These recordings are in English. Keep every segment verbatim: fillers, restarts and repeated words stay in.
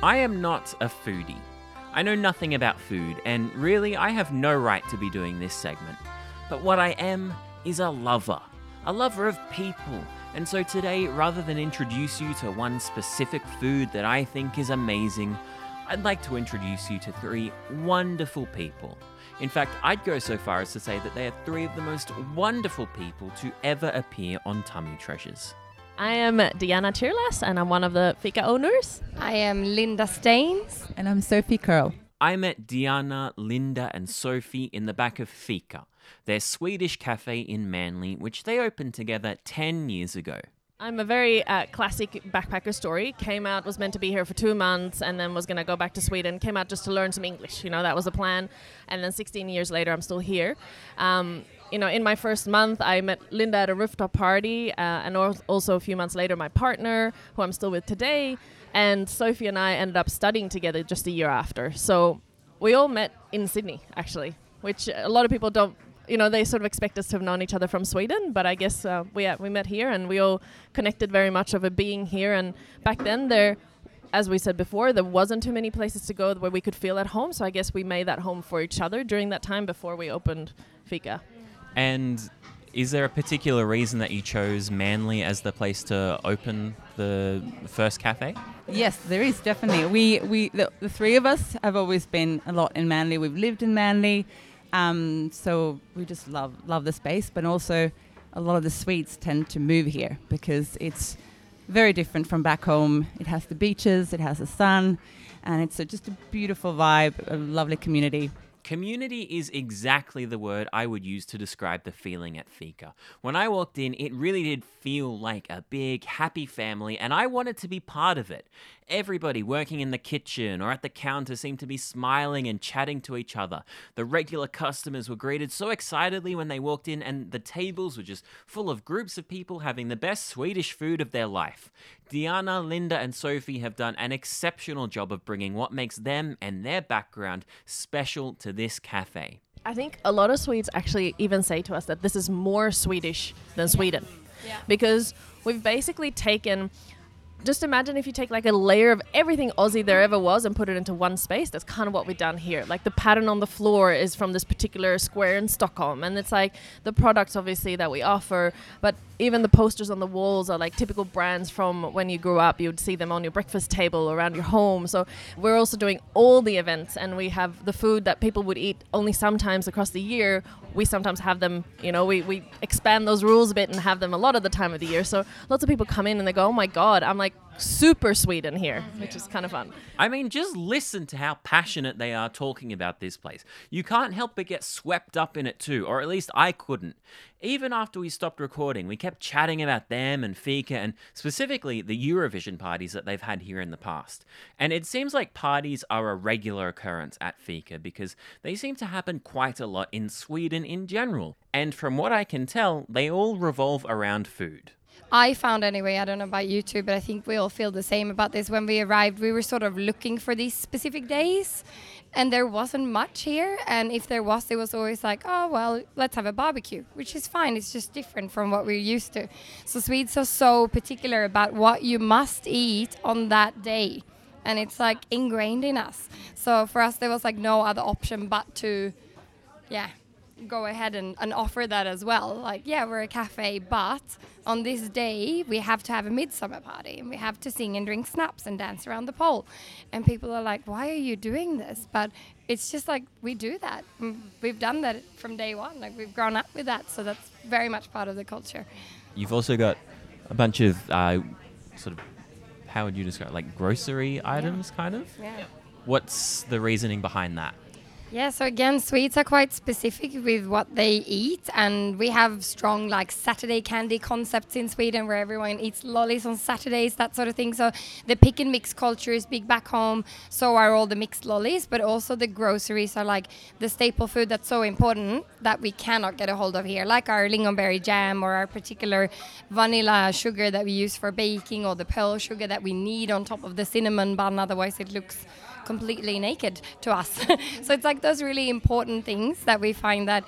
I am not a foodie. I know nothing about food, and really I have no right to be doing this segment. But what I am is a lover. A lover of people. And so today, rather than introduce you to one specific food that I think is amazing, I'd like to introduce you to three wonderful people. In fact, I'd go so far as to say that they are three of the most wonderful people to ever appear on Tummy Treasures. I am Diana Tirlas, and I'm one of the Fika owners. I am Linda Staines. And I'm Sophie Curl. I met Diana, Linda, and Sophie in the back of Fika, their Swedish cafe in Manly, which they opened together ten years ago. I'm a very uh, classic backpacker story. Came out, was meant to be here for two months, and then was going to go back to Sweden. Came out just to learn some English. You know, that was the plan. And then sixteen years later, I'm still here. Um, you know, in my first month, I met Linda at a rooftop party, uh, and also a few months later, my partner, who I'm still with today. And Sophie and I ended up studying together just a year after. So we all met in Sydney, actually, which a lot of people don't, you know, they sort of expect us to have known each other from Sweden, but I guess uh, we uh, we met here and we all connected very much over being here. And back then there, as we said before, there wasn't too many places to go where we could feel at home. So I guess we made that home for each other during that time before we opened Fika. And is there a particular reason that you chose Manly as the place to open the first cafe? Yes, there is definitely. We we the, the three of us have always been a lot in Manly. We've lived in Manly. Um, so we just love love the space, but also a lot of the Swedes tend to move here because it's very different from back home. It has the beaches, it has the sun, and it's a, just a beautiful vibe, a lovely community. Community is exactly the word I would use to describe the feeling at Fika. When I walked in, it really did feel like a big, happy family, and I wanted to be part of it. Everybody working in the kitchen or at the counter seemed to be smiling and chatting to each other. The regular customers were greeted so excitedly when they walked in, and the tables were just full of groups of people having the best Swedish food of their life. Diana, Linda, and Sophie have done an exceptional job of bringing what makes them and their background special to this cafe. I think a lot of Swedes actually even say to us that this is more Swedish than Sweden. Yeah. Because we've basically taken, just imagine if you take like a layer of everything Aussie there ever was and put it into one space. That's kind of what we've done here. Like the pattern on the floor is from this particular square in Stockholm, and it's like the products obviously that we offer, but even the posters on the walls are like typical brands from when you grew up. You'd see them on your breakfast table around your home. So we're also doing all the events, and we have the food that people would eat only sometimes across the year. We sometimes have them, you know, we, we expand those rules a bit and have them a lot of the time of the year. So lots of people come in and they go, oh my God, I'm like super Sweden here, which is kind of fun. I mean, just listen to how passionate they are talking about this place. You can't help but get swept up in it too, or at least I couldn't. Even after we stopped recording, we kept chatting about them and Fika and specifically the Eurovision parties that they've had here in the past. And it seems like parties are a regular occurrence at Fika because they seem to happen quite a lot in Sweden in general. And from what I can tell, they all revolve around food. I found anyway, I don't know about you two, but I think we all feel the same about this. When we arrived, we were sort of looking for these specific days, and there wasn't much here. And if there was, it was always like, oh, well, let's have a barbecue, which is fine. It's just different from what we're used to. So Swedes are so particular about what you must eat on that day. And it's like ingrained in us. So for us, there was like no other option but to, yeah, go ahead and, and offer that as well. Like, yeah, we're a cafe, but on this day we have to have a midsummer party and we have to sing and drink snaps and dance around the pole. And people are like, why are you doing this? But it's just like we do that. We've done that from day one. Like we've grown up with that, so that's very much part of the culture. You've also got a bunch of uh, sort of, how would you describe, like grocery items, kind of? Yeah. What's the reasoning behind that? Yeah, so again, Swedes are quite specific with what they eat, and we have strong like Saturday candy concepts in Sweden where everyone eats lollies on Saturdays, that sort of thing. So the pick and mix culture is big back home, so are all the mixed lollies, but also the groceries are like the staple food that's so important that we cannot get a hold of here, like our lingonberry jam or our particular vanilla sugar that we use for baking, or the pearl sugar that we need on top of the cinnamon bun, otherwise it looks completely naked to us. So it's like those really important things that we find that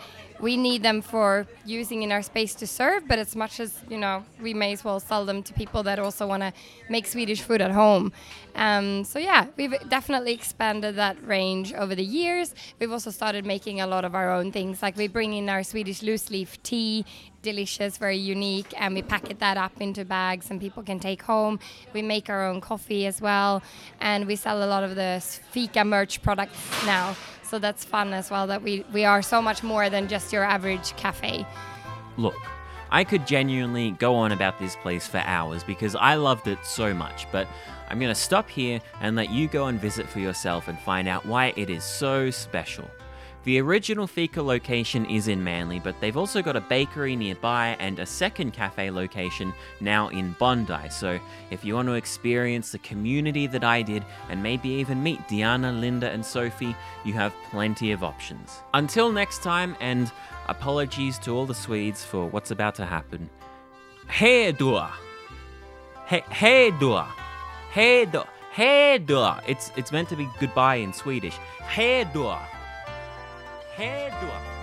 we need them for using in our space to serve, but as much as, you know, we may as well sell them to people that also want to make Swedish food at home. Um, so yeah, we've definitely expanded that range over the years. We've also started making a lot of our own things, like we bring in our Swedish loose leaf tea, delicious, very unique, and we packet that up into bags and people can take home. We make our own coffee as well, and we sell a lot of the Fika merch products now. So that's fun as well, that we, we are so much more than just your average cafe. Look, I could genuinely go on about this place for hours because I loved it so much, but I'm going to stop here and let you go and visit for yourself and find out why it is so special. The original Fika location is in Manly, but they've also got a bakery nearby and a second cafe location now in Bondi. So if you want to experience the community that I did and maybe even meet Diana, Linda and Sophie, you have plenty of options. Until next time, and apologies to all the Swedes for what's about to happen. Hej då! He- Hej då! Hej då! Hej då! It's, it's meant to be goodbye in Swedish. Hej då! Hej då!